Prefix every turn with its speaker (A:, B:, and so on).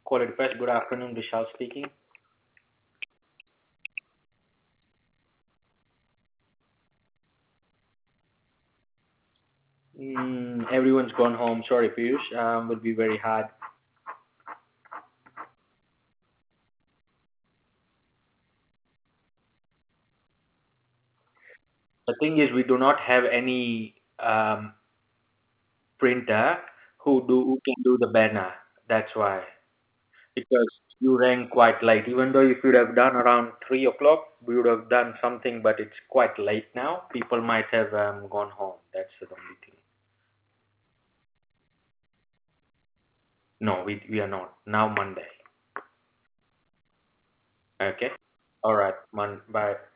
A: Quality Press. Good afternoon, Vishal speaking. Everyone's gone home. Sorry, Piyush. Will be very hard. The thing is, we do not have any printer who can do the banner. That's why. Because you rang quite late. Even though if you'd have done around 3 o'clock, we would have done something. But it's quite late now. People might have gone home. That's the only thing. No, we are not now. Monday. Okay. All right. Bye.